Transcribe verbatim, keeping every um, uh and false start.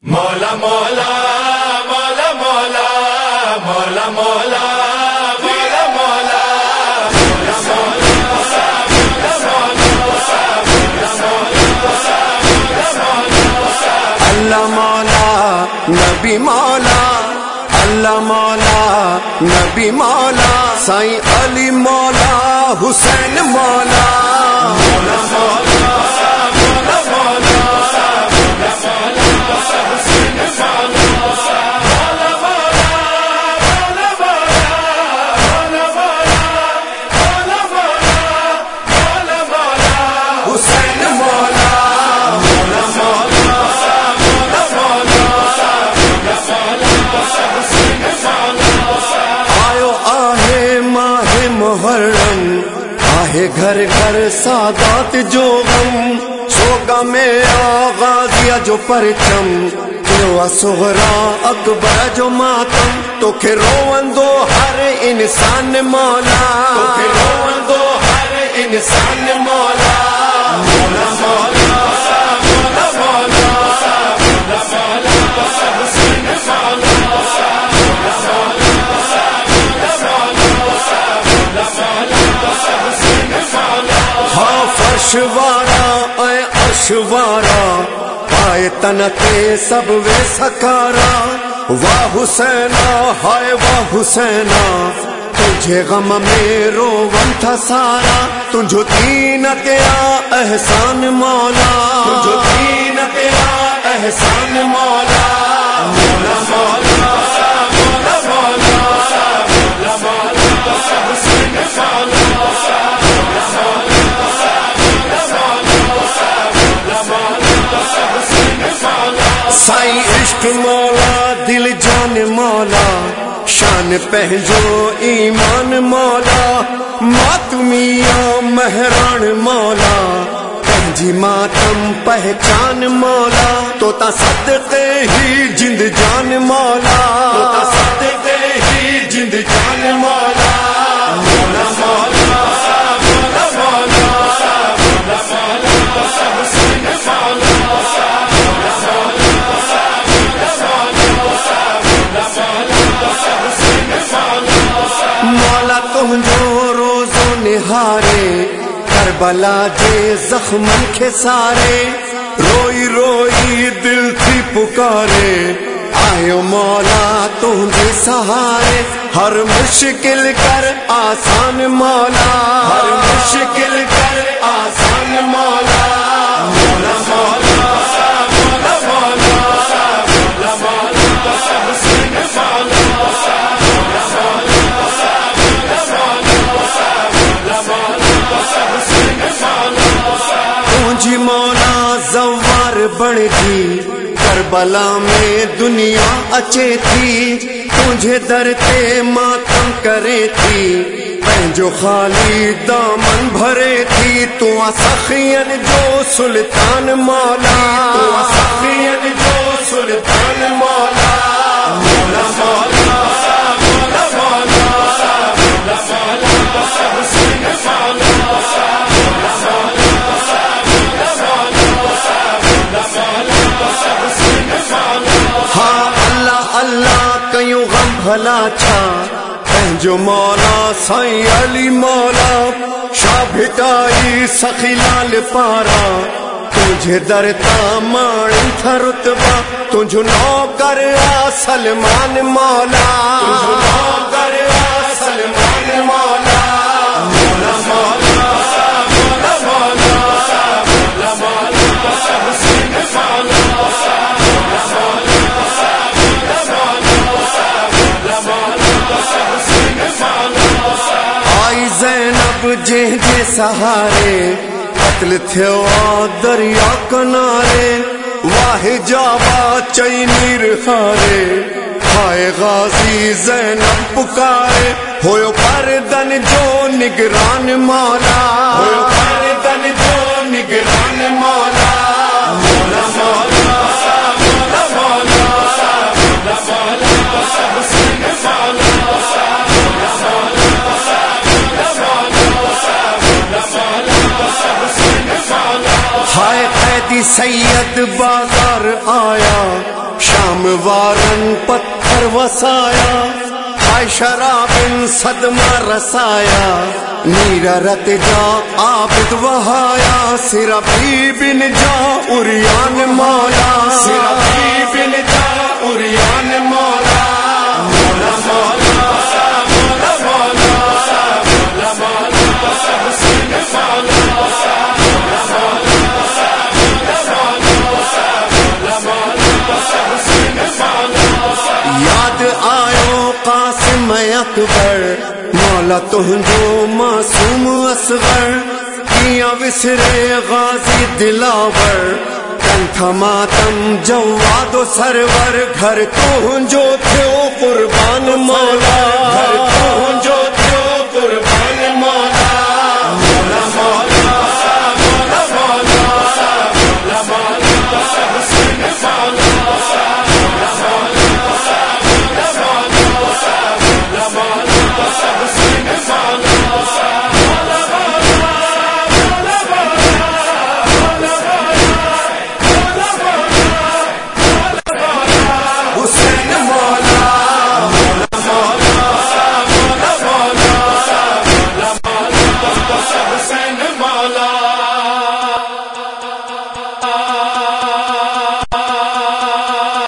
مولا مولا مولا مولا مولا مولا مولا مولا اللہ مولا نبی مولا، اللہ مولا نبی مولا، سائیں علی مولا حسین مولا، مولا مولا مولا مولا حسین مولا، مولا مولا مولا مولا مولا مولا مولا حسین مولا، مولا مولا آیو آہے ماہ محرم، آہے گھر گھر سادات جو غم، سوگا میں آغازیا جو پرچم، کیوں صغرا اکبر جو ماتم، تو کہ روون دو ہر انسان مولا، تو کہ روون دو ہر انسان مولا، مولا مولا مولا مولا مولا حسین مولا، ہاں فرش وارا اے عرش وارا، پائے تنکے سب وے سکارا، واہ حسینا ہائے واہ حسینا، تجھے غم میں روون تھا سارا، تجھو دین تیرا احسان مولا، تجھو دین تیرا احسان مولا، مولا مولا مولا مولا مولا حسین مولا، سائیں عشق مولا دل جان مولا، شان پہنجو ایمان مولا، ماتمیاں مہران مولا، پہنجی ماتم پہچان مولا، تو تا صدقے ہی جند جان مولا، تو تا صدقے ہی جند جان مولا، مولا مولا مولا مولا مولا حسین مولا، مولا تم جو روزو نہارے، کربلا جے زخمن کے سارے، روئی روئی دل تھی پکارے، آئیو مولا تم دے سہارے، ہر مشکل کر آسان مولا، ہر مشکل کر آسان مولا، مولا مولا مولا مولا مولا حسین مولا، تجھی مولا زوار بڑھ دی، کربلا میں دنیا اچے تھی، تجھے در تے ماتم کرے تھی، پہنجو خالی دامن بھرے تھی، تو سخین جو سلطان مولا، تو سخین جو سلطان مولا، مولا مولا مولا مولا مولا حسین مولا، ہاں اللہ اللہ کیوں غم بھلا چھا، پہنجو مولا سائیں علی مولا، شاہ بھٹائی سخی لال پارا، تجھے در تامان تھا رتبہ، تجھو نوکر آ سلمان مولا، تجھو نوکر آ سلمان مولا، مولا مولا مولا مولا مولا حسین مولا، آئی زینب جے جے سہارے، قتل تھیو دریا کنارے، واہ جابا چئی میر خارے، ہائے غازی زینب پکارے، ہوئو پردن جو نگران مولا، ہوئو پردن جو نگران مولا، مولا مولا مولا مولا مولا حسین مولا، ہائے قیدی سید بازار آیا، ہموارن پتھر وسایا آئے شرابن صدمہ رسایا نیرا رت جا عابد وہایا سرا بھی بن جا اریان مولا سرا بھی بن جا اریان مولا مولا مولا مولا مولا مولا مولا حسین مولا یاد آیو قاسم اکبر مولا تہنجو معصوم اصغر کیا وسرے غازی دلاور کنٹھا ماتم جواد و سرور گھر تہنجو تھیو قربان مولا گھر تہنجو تھیو قربان مولا مولا مولا مولا مولا مولا مولا حسین مولا